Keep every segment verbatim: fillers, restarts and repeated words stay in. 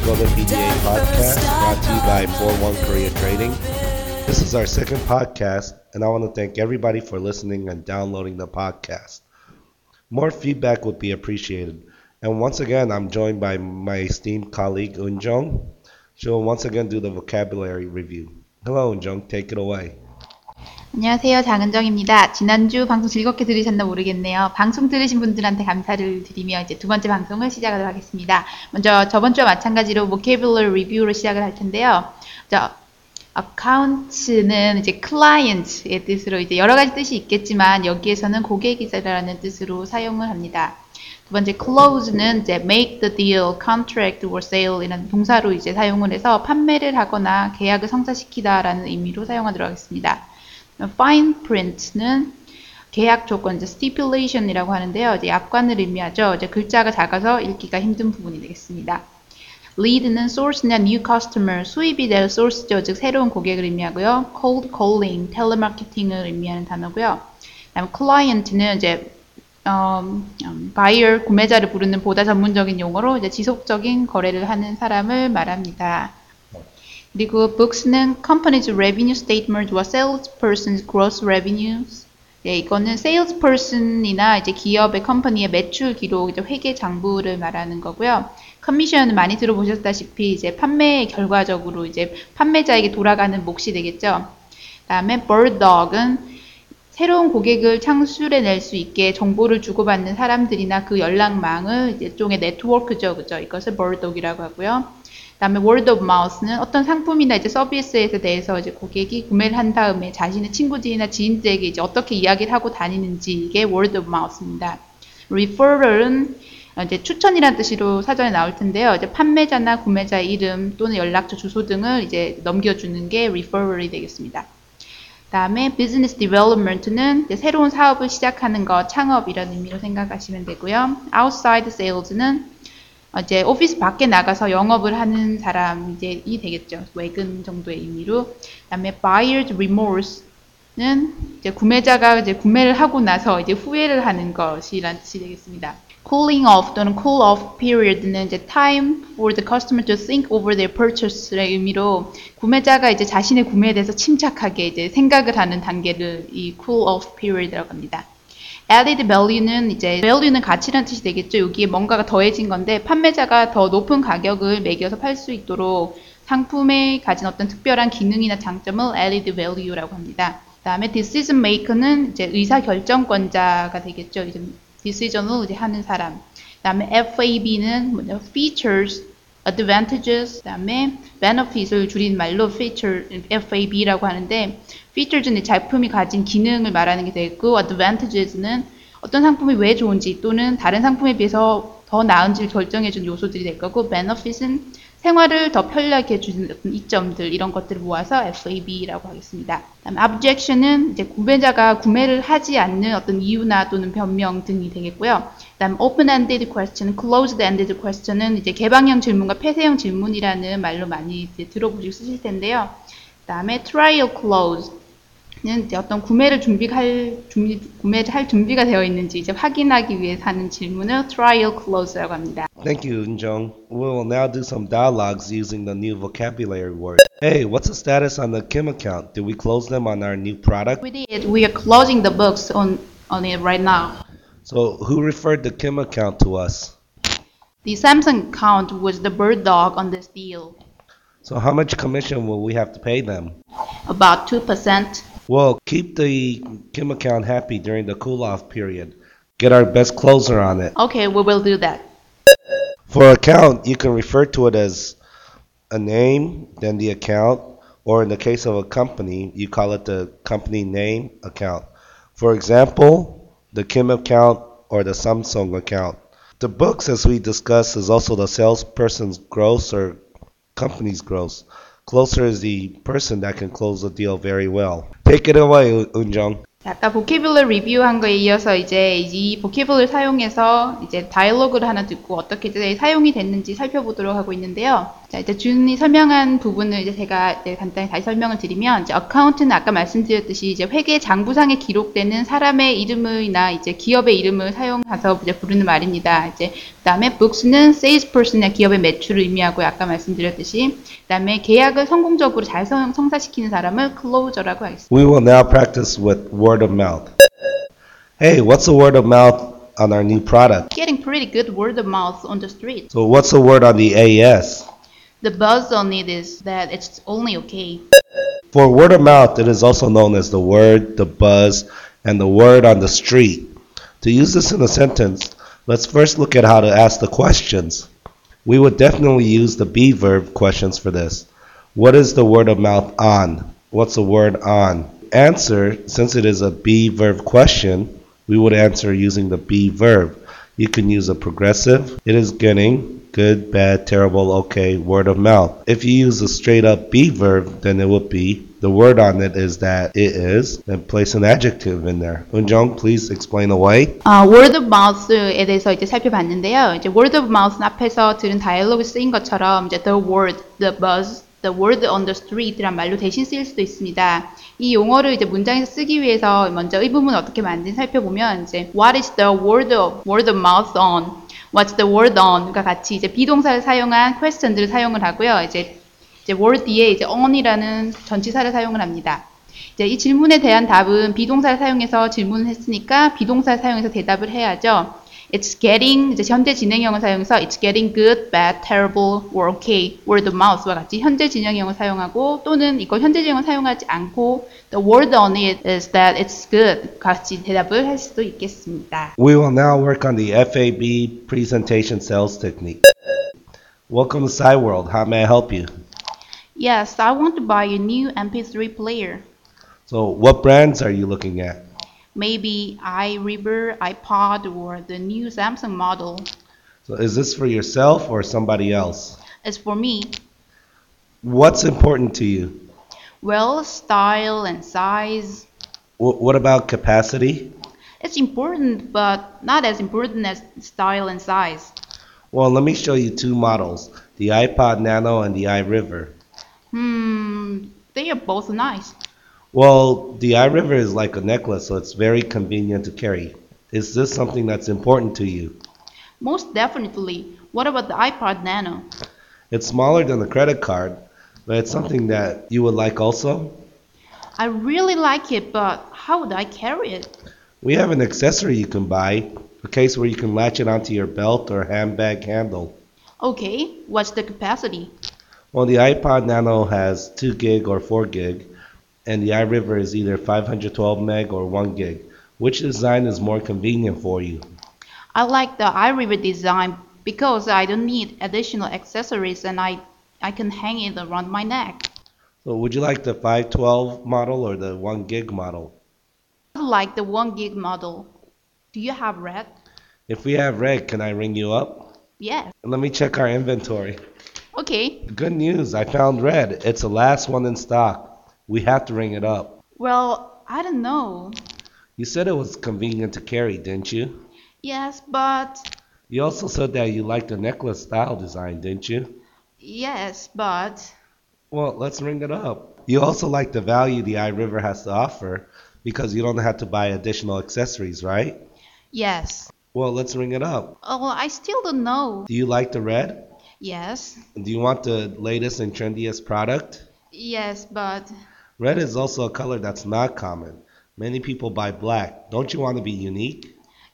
Golden B D A podcast brought to you by four one Korea Trading. This is our second podcast, and I want to thank everybody for listening and downloading the podcast. More feedback would be appreciated. And once again, I'm joined by my esteemed colleague, Eun-jung. She'll once again do the vocabulary review. Hello, Eun-jung. Take it away. 안녕하세요. 장은정입니다. 지난주 방송 즐겁게 들으셨나 모르겠네요. 방송 들으신 분들한테 감사를 드리며 이제 두 번째 방송을 시작하도록 하겠습니다. 먼저 저번 주와 마찬가지로 vocabulary review로 시작을 할 텐데요. 저 account는 이제 client의 뜻으로 이제 여러 가지 뜻이 있겠지만 여기에서는 고객이라는 뜻으로 사용을 합니다. 두 번째 close는 이제 make the deal, contract or sale 이라는 동사로 이제 사용을 해서 판매를 하거나 계약을 성사시키다라는 의미로 사용하도록 하겠습니다. fine print는 계약 조건, 이제 stipulation이라고 하는데요. 이제 약관을 의미하죠. 이제 글자가 작아서 읽기가 힘든 부분이 되겠습니다. lead는 source나 new customer, 수입이 될 source죠. 즉 새로운 고객을 의미하고요. cold calling, 텔레마케팅을 의미하는 단어고요. 그다음에 client는 이제 음, 음, buyer, 구매자를 부르는 보다 전문적인 용어로 이제 지속적인 거래를 하는 사람을 말합니다. 그리고 books는 company's revenue statement와 salesperson's gross revenues. 네, 이거는 salesperson이나 이제 기업의 컴퍼니의 매출 기록, 이제 회계 장부를 말하는 거고요. commission은 많이 들어보셨다시피 이제 판매 결과적으로 이제 판매자에게 돌아가는 몫이 되겠죠. 그다음에 bird dog은 새로운 고객을 창출해낼 수 있게 정보를 주고받는 사람들이나 그 연락망을 이제 일종의 네트워크죠, 그죠? 이것을 bird dog이라고 하고요. 그다음에 word of mouth는 어떤 상품이나 이제 서비스에 대해서 이제 고객이 구매를 한 다음에 자신의 친구들이나 지인들에게 이제 어떻게 이야기를 하고 다니는지 이게 word of mouth입니다. referral은 이제 추천이라는 뜻으로 사전에 나올 텐데요. 이제 판매자나 구매자의 이름 또는 연락처, 주소 등을 이제 넘겨주는 게 referral이 되겠습니다. 그다음에 business development는 이제 새로운 사업을 시작하는 것, 창업이라는 의미로 생각하시면 되고요. outside sales는 이제 오피스 밖에 나가서 영업을 하는 사람 이제 이 되겠죠. 외근 정도의 의미로. 그다음에 buyer's remorse는 이제 구매자가 이제 구매를 하고 나서 이제 후회를 하는 것이란 뜻이 되겠습니다. cooling off 또는 cool off period는 이제 time for the customer to think over their purchase의 의미로 구매자가 이제 자신의 구매에 대해서 침착하게 이제 생각을 하는 단계를 이 cool off period이라고 합니다. added value는 이제 value는 가치라는 뜻이 되겠죠. 여기에 뭔가가 더해진 건데 판매자가 더 높은 가격을 매겨서 팔 수 있도록 상품에 가진 어떤 특별한 기능이나 장점을 added value라고 합니다. 그다음에 decision maker는 이제 의사 결정권자가 되겠죠. 이제 decision을 이제 하는 사람. 그다음에 에프에이비는 뭐냐 features, advantages, 그다음에 benefit을 줄인 말로 feature, 에프에이비라고 하는데 features는 작품이 가진 기능을 말하는 게 되겠고 advantages는 어떤 상품이 왜 좋은지 또는 다른 상품에 비해서 더 나은지를 결정해준 요소들이 될 거고 benefit은 생활을 더 편리하게 해주는 어떤 이점들 이런 것들을 모아서 에프에이비라고 하겠습니다. 그다음에 objection은 이제 구매자가 구매를 하지 않는 어떤 이유나 또는 변명 등이 되겠고요. 그다음 open-ended question, closed-ended question은 이제 개방형 질문과 폐쇄형 질문이라는 말로 많이 이제 들어보시고 쓰실 텐데요. 그다음에 trial clause는 이제 어떤 구매를 준비할 준비 구매를 할 준비가 되어 있는지 이제 확인하기 위해 하는 질문을 trial clause라고 합니다. Thank you, Eun-jung. We will now do some dialogues using the new vocabulary word. Hey, what's the status on the Kim account? Did we close them on our new product? We did. We are closing the books on on it right now. So, who referred the Kim account to us? The Samsung account was the bird dog on this deal. So, how much commission will we have to pay them? About two percent. Well, keep the Kim account happy during the cool-off period. Get our best closer on it. Okay, we will do that. For account, you can refer to it as a name, then the account, or in the case of a company, you call it the company name account. For example, the Kim account or the Samsung account. The books, as we discussed, is also the salesperson's gross or company's gross. Closer is the person that can close the deal very well. Take it away, Eun-jung. 아까 vocabulary 리뷰한 거에 이어서 이제 이 vocabulary 사용해서 이제 다이얼로그를 하나 듣고 어떻게 이제 사용이 됐는지 살펴보도록 하고 있는데요. 자, 이제 준이 설명한 부분을 이제 제가 이제 간단히 다시 설명을 드리면, 이제 어카운트는 아까 말씀드렸듯이 이제 회계 장부상에 기록되는 사람의 이름이나 이제 기업의 이름을 사용해서 이제 부르는 말입니다. 이제 그다음에 books는 salesperson의 기업의 매출을 의미하고요. 아까 말씀드렸듯이. 그다음에 계약을 성공적으로 잘 성, 성사시키는 사람을 closer라고 하겠습니다. We will now practice with word of mouth. Hey, what's the word of mouth on our new product? Getting pretty good word of mouth on the street. So what's the word on the A S? The buzz on it is that it's only okay. For word of mouth, it is also known as the word, the buzz, and the word on the street. To use this in a sentence, let's first look at how to ask the questions. We would definitely use the be verb questions for this. What is the word of mouth on? What's the word on? Answer, since it is a be verb question, we would answer using the be verb. You can use a progressive. It is getting good, bad, terrible, okay, word of mouth. If you use a straight up be verb, then it would be, the word on it is that it is, and place an adjective in there. Eunjung, please explain away. 아, word of mouth에 대해서 이제 살펴봤는데요. 이제 word of mouth 앞에서 들은 다이얼로그 쓰인 것처럼 이제 the word, the buzz, the word on the street란 말로 대신 쓰일 수도 있습니다. 이 용어를 이제 문장에서 쓰기 위해서 먼저 의문문 어떻게 만드는지 살펴보면 이제 what is the word of, word of mouth on? What's the word on과 같이 이제 비동사를 사용한 question들을 사용을 하고요. 이제 이제 word 뒤에 이제 on이라는 전치사를 사용을 합니다. 이제 이 질문에 대한 답은 비동사를 사용해서 질문을 했으니까 비동사를 사용해서 대답을 해야죠. It's getting 이제 현재 진행형을 사용해서 it's getting good, bad, terrible, or okay, word of mouth와 같이 현재 진행형을 사용하고 또는 이걸 현재 진행형을 사용하지 않고 the word on it is that it's good 같이 대답을 할 수도 있겠습니다. We will now work on the F A B presentation sales technique. Welcome to SciWorld. How may I help you? Yes, I want to buy a new M P three player. So what brands are you looking at? Maybe iRiver, iPod, or the new Samsung model. So is this for yourself or somebody else? It's for me. What's important to you? Well, style and size. W- what about capacity? It's important, but not as important as style and size. Well, let me show you two models, the iPod Nano and the iRiver. Hmm, they are both nice. Well, the iRiver is like a necklace, so it's very convenient to carry. Is this something that's important to you? Most definitely. What about the iPod Nano? It's smaller than a credit card, but it's something that you would like also. I really like it, but how would I carry it? We have an accessory you can buy, a case where you can latch it onto your belt or handbag handle. Okay, what's the capacity? Well, the iPod Nano has two gig or four gig, and the iRiver is either five hundred twelve meg or one gig. Which design is more convenient for you? I like the iRiver design because I don't need additional accessories and I, I can hang it around my neck. So would you like the five twelve model or the one gig model? I like the one gig model. Do you have red? If we have red, can I ring you up? Yes. Let me check our inventory. Okay. Good news, I found red. It's the last one in stock. We have to ring it up. Well, I don't know. You said it was convenient to carry, didn't you? Yes, but... You also said that you liked the necklace style design, didn't you? Yes, but... Well, let's ring it up. You also like the value the iRiver has to offer because you don't have to buy additional accessories, right? Yes. Well, let's ring it up. Oh, I still don't know. Do you like the red? Yes. Do you want the latest and trendiest product? Yes, but... Red is also a color that's not common. Many people buy black. Don't you want to be unique?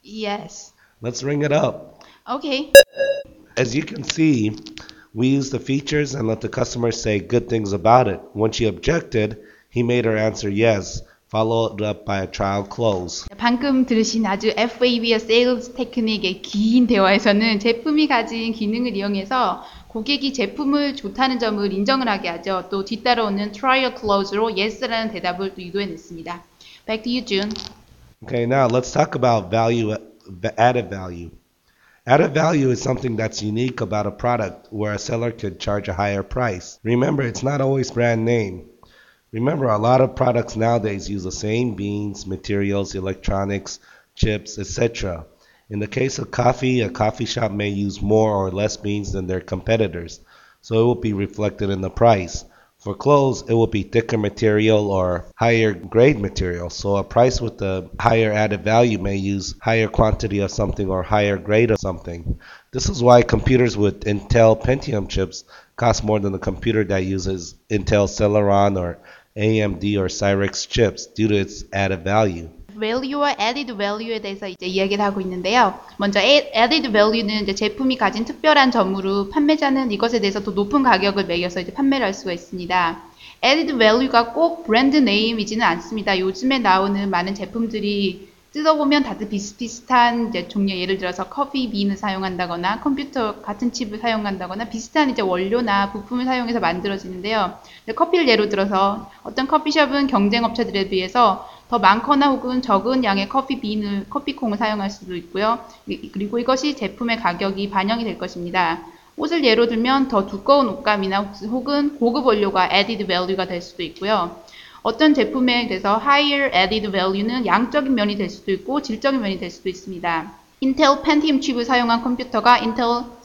Yes. Let's ring it up. Okay. As you can see, we use the features and let the customer say good things about it. When she objected, he made her answer yes, followed up by a trial close. 방금 들으신 아주 F A B의 세일즈 테크닉의 긴 대화에서는 제품이 가진 기능을 이용해서 고객이 제품을 좋다는 점을 인정을 하게 하죠. 또 뒤따라오는 trial close로 yes라는 대답을 또 유도해냈습니다. Back to you, June. Okay, now let's talk about value, added value. Added value is something that's unique about a product where a seller could charge a higher price. Remember, it's not always brand name. Remember, a lot of products nowadays use the same beans, materials, electronics, chips, et cetera. In the case of coffee, a coffee shop may use more or less beans than their competitors. so it will be reflected in the price. For clothes, it will be thicker material or higher grade material. So a price with a higher added value may use higher quantity of something or higher grade of something. This is why computers with Intel Pentium chips cost more than a computer that uses Intel Celeron or A M D or Cyrix chips due to its added value. value와 added value에 대해서 이제 이야기를 하고 있는데요. 먼저 added value는 이제 제품이 가진 특별한 점으로 판매자는 이것에 대해서 더 높은 가격을 매겨서 이제 판매를 할 수가 있습니다. added value가 꼭 브랜드 네임이지는 않습니다. 요즘에 나오는 많은 제품들이 뜯어보면 다들 비슷비슷한 이제 종류, 예를 들어서 커피 빈을 사용한다거나 컴퓨터 같은 칩을 사용한다거나 비슷한 이제 원료나 부품을 사용해서 만들어지는데요. 커피를 예로 들어서 어떤 커피숍은 경쟁 업체들에 비해서 더 많거나 혹은 적은 양의 커피 빈을, 커피콩을 사용할 수도 있고요. 그리고 이것이 제품의 가격이 반영이 될 것입니다. 옷을 예로 들면 더 두꺼운 옷감이나 혹은 고급 원료가 added value가 될 수도 있고요. 어떤 제품에 대해서 higher added value는 양적인 면이 될 수도 있고 질적인 면이 될 수도 있습니다. 인텔 펜티움 칩을 사용한 컴퓨터가 인텔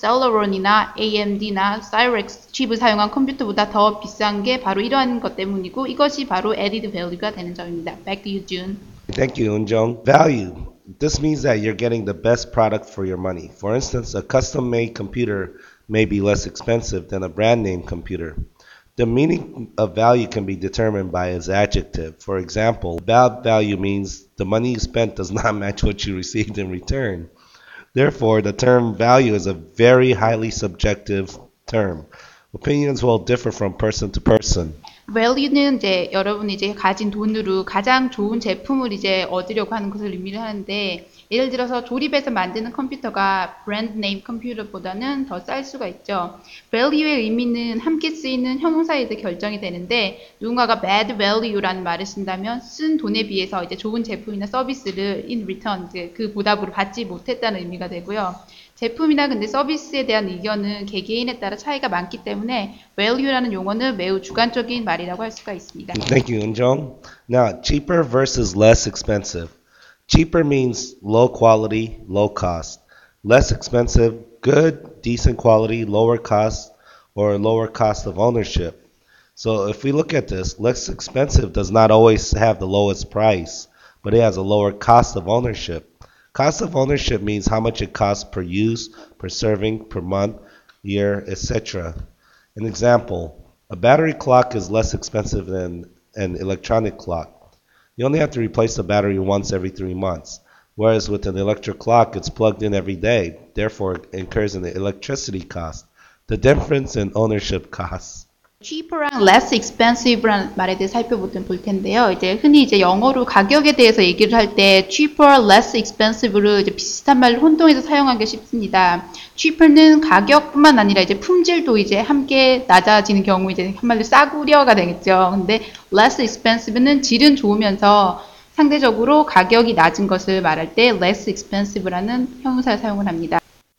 셀러론이나 에이엠디나 Cyrix 칩을 사용한 컴퓨터보다 더 비싼 게 바로 이러한 것 때문이고 이것이 바로 added value가 되는 점입니다. Back to you, June. Thank you, Eunjung. Value. This means that you're getting the best product for your money. For instance, a custom-made computer may be less expensive than a brand-name computer. The meaning of value can be determined by its adjective. For example, bad value means the money you spent does not match what you received in return. Therefore, the term value is a very highly subjective term. Opinions will differ from person to person. value는 이제 여러분이 이제 가진 돈으로 가장 좋은 제품을 이제 얻으려고 하는 것을 의미를 하는데 예를 들어서 조립해서 만드는 컴퓨터가 브랜드 네임 컴퓨터보다는 더 쌀 수가 있죠. value의 의미는 함께 쓰이는 형용사에 의해 결정이 되는데 누군가가 bad value라는 말을 쓴다면 쓴 돈에 비해서 이제 좋은 제품이나 서비스를 in return 이제 그 보답으로 받지 못했다는 의미가 되고요. 제품이나 근데 서비스에 대한 의견은 개개인에 따라 차이가 많기 때문에 value라는 용어는 매우 주관적인 말이라고 할 수가 있습니다. Thank you, Eunjung. Now, cheaper versus less expensive. Cheaper means low quality, low cost. Less expensive, good, decent quality, lower cost, or lower cost of ownership. So if we look at this, less expensive does not always have the lowest price, but it has a lower cost of ownership. Cost of ownership means how much it costs per use, per serving, per month, year, et cetera. An example, a battery clock is less expensive than an electronic clock. You only have to replace the battery once every three months, whereas with an electric clock, it's plugged in every day, therefore it incurs an electricity cost. The difference in ownership costs. cheaper랑 less expensive라는 말에 대해 살펴보면 볼 텐데요. 이제 흔히 이제 영어로 가격에 대해서 얘기를 할 때 cheaper, less expensive를 이제 비슷한 말을 혼동해서 사용하기 쉽습니다. cheaper는 가격뿐만 아니라 이제 품질도 이제 함께 낮아지는 경우 이제 한마디로 싸구려가 되겠죠. 근데 less expensive는 질은 좋으면서 상대적으로 가격이 낮은 것을 말할 때 less expensive라는 형용사를 사용을 합니다.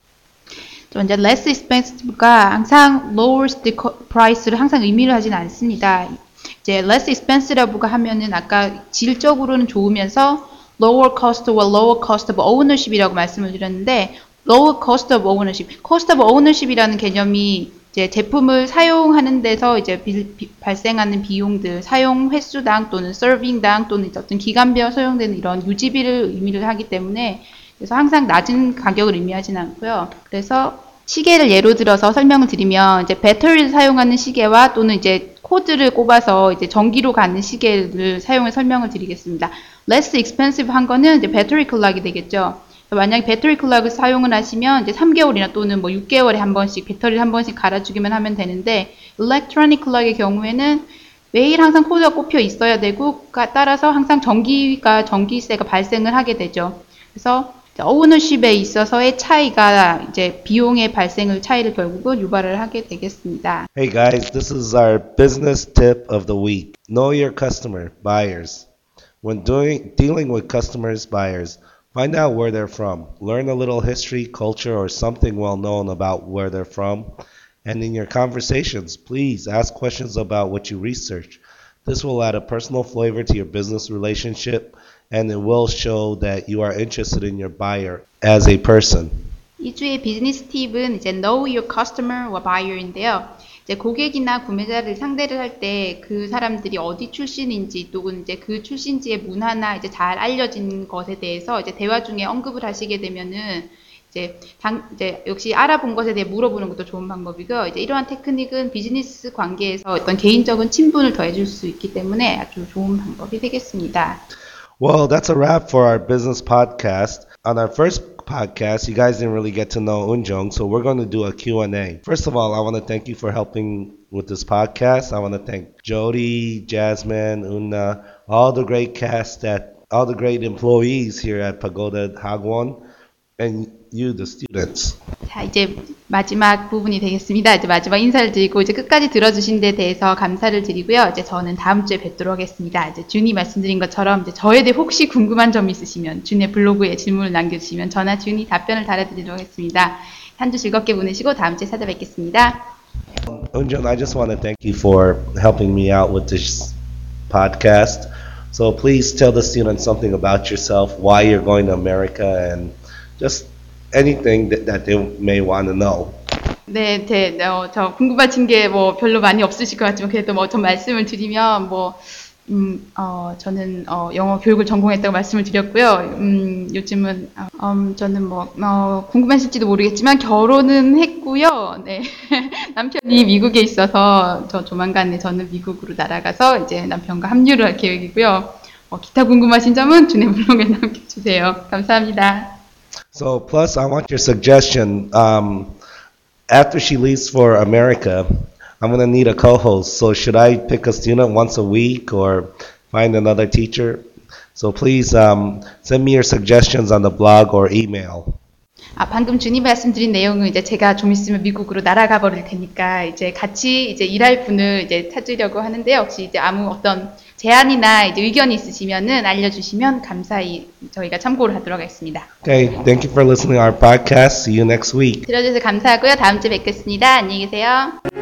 먼저 less expensive가 항상 lower the price를 항상 의미를 하진 않습니다. 이제 less expensive라고 하면은 아까 질적으로는 좋으면서 lower cost와 lower cost of ownership이라고 말씀을 드렸는데 lower cost of ownership, cost of ownership이라는 개념이 이제 제품을 사용하는 데서 이제 비, 비, 발생하는 비용들, 사용 횟수당 또는 서빙당 또는 어떤 기간별 소요되는 이런 유지비를 의미를 하기 때문에 그래서 항상 낮은 가격을 의미하지는 않고요. 그래서 시계를 예로 들어서 설명을 드리면 이제 배터리를 사용하는 시계와 또는 이제 코드를 꼽아서 이제 전기로 가는 시계를 사용해 설명을 드리겠습니다. less expensive 한 거는 이제 배터리 클락이 되겠죠. 만약에 배터리 클락을 사용을 하시면 이제 삼 개월이나 또는 뭐 육 개월에 한 번씩 배터리를 한 번씩 갈아주기만 하면 되는데 electronic 클락의 경우에는 매일 항상 코드가 꼽혀 있어야 되고 따라서 항상 전기가 전기세가 발생을 하게 되죠. 그래서 오너십에 있어서의 차이가 이제 비용의 발생을 차이를 결국은 유발을 하게 되겠습니다. Hey guys, this is our business tip of the week. Know your customer, buyers. When doing dealing with customers, buyers, find out where they're from. Learn a little history, culture, or something well known about where they're from. And in your conversations, please ask questions about what you research. This will add a personal flavor to your business relationship, and it will show that you are interested in your buyer as a person. 이 주의 비즈니스 팁은 이제 know your customer or buyer인데요. 이제 고객이나 구매자를 상대를 할 때 그 사람들이 어디 출신인지 또는 이제 그 출신지의 문화나 이제 잘 알려진 것에 대해서 이제 대화 중에 언급을 하시게 되면은 이제 당 이제 역시 알아본 것에 대해 물어보는 것도 좋은 방법이고요. 이제 이러한 테크닉은 비즈니스 관계에서 어떤 개인적인 친분을 더해줄 수 있기 때문에 아주 좋은 방법이 되겠습니다. Well, that's a wrap for our business podcast. On our first podcast, you guys didn't really get to know Unjong, so we're going to do a Q and A. First of all, I want to thank you for helping with this podcast. I want to thank Jody, Jasmine, Una, all the great cast that, all the great employees here at Pagoda Hagwon, and you, the students. 자, 이제 마지막 부분이 되겠습니다. 이제 마지막 인사를 드리고 이제 끝까지 들어주신 데 대해서 감사를 드리고요. 이제 저는 다음 주에 뵙도록 하겠습니다. 이제 준이 말씀드린 것처럼 이제 저에 대해 혹시 궁금한 점이 있으시면 준의 블로그에 질문을 남겨주시면 저나 준이 답변을 달아드리도록 하겠습니다. 한 주 즐겁게 보내시고 다음 주에 찾아뵙겠습니다. Unjong, I just want to thank you for helping me out with this podcast. So please tell the students something about yourself, why you're going to America, and just anything that, that they may want to know. 네, 제, 어, 저 궁금하신 게 뭐 별로 많이 없으실 것 같지만 그래도 뭐 좀 말씀을 드리면 뭐, 음, 어, 저는 어, 영어 교육을 전공했다고 말씀을 드렸고요. 음, 요즘은 어, 음, 저는 뭐 어, 궁금하실지도 모르겠지만 결혼은 했고요. 네, 남편이 미국에 있어서 저 조만간에 저는 미국으로 날아가서 이제 남편과 합류를 할 계획이고요. 어, 기타 궁금하신 점은 준의 블로그에 남겨주세요. 감사합니다. So, plus, I want your suggestion. Um, after she leaves for America, I'm going to need a co-host. So, should I pick a student once a week or find another teacher? So, please um, send me your suggestions on the blog or email. 아, 방금 준이 말씀드린 내용은 이제 제가 좀 있으면 미국으로 날아가 버릴 테니까 이제 같이 이제 일할 분을 이제 찾으려고 하는데요. 혹시 이제 아무 어떤 제안이나 이제 의견이 있으시면은 알려주시면 감사히 저희가 참고를 하도록 하겠습니다. Okay, thank you for listening to our podcast. See you next week. 들어주셔서 감사하고요. 다음 주에 뵙겠습니다. 안녕히 계세요.